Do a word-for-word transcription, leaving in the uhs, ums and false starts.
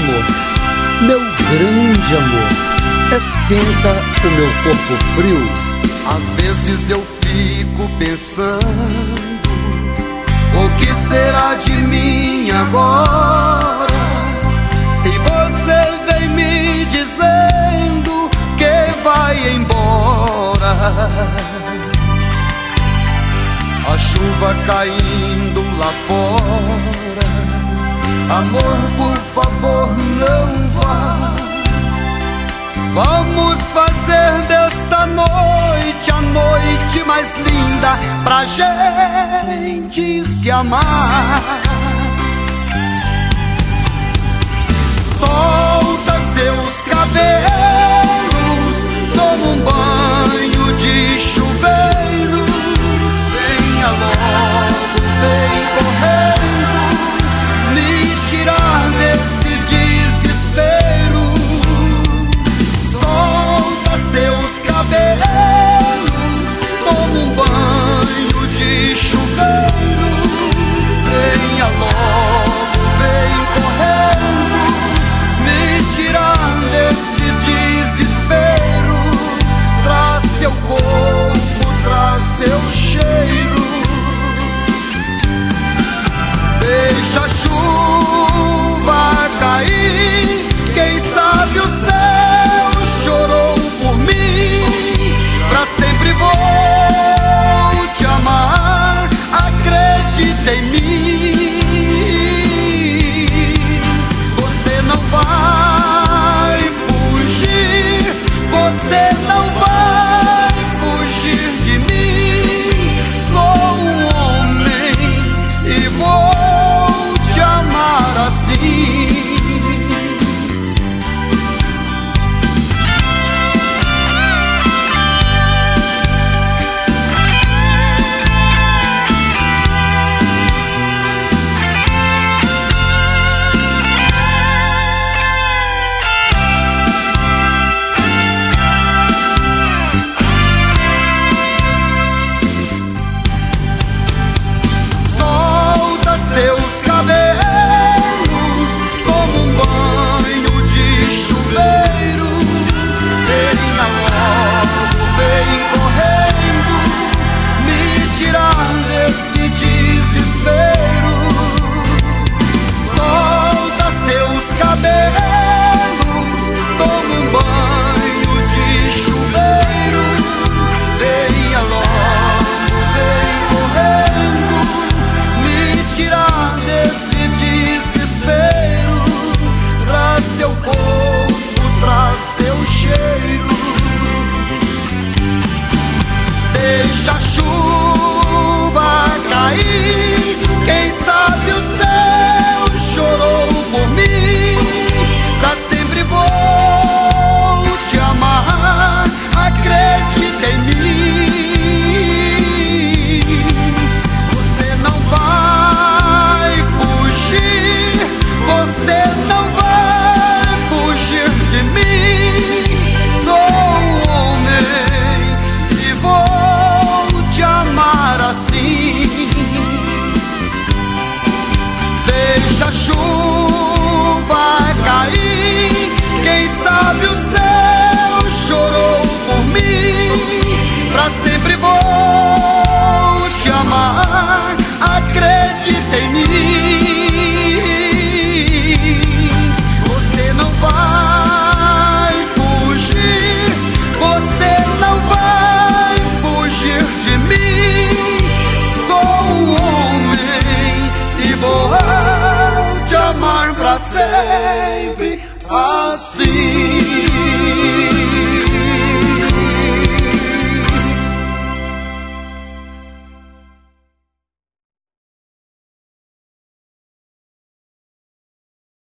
amor, meu grande amor, esquenta o meu corpo frio. Às vezes eu fico pensando, o que será de mim agora? Se você vem me dizendo que vai embora. A chuva caindo lá fora, amor, por favor, não vá. Vamos fazer desta noite a noite mais linda pra gente se amar. Só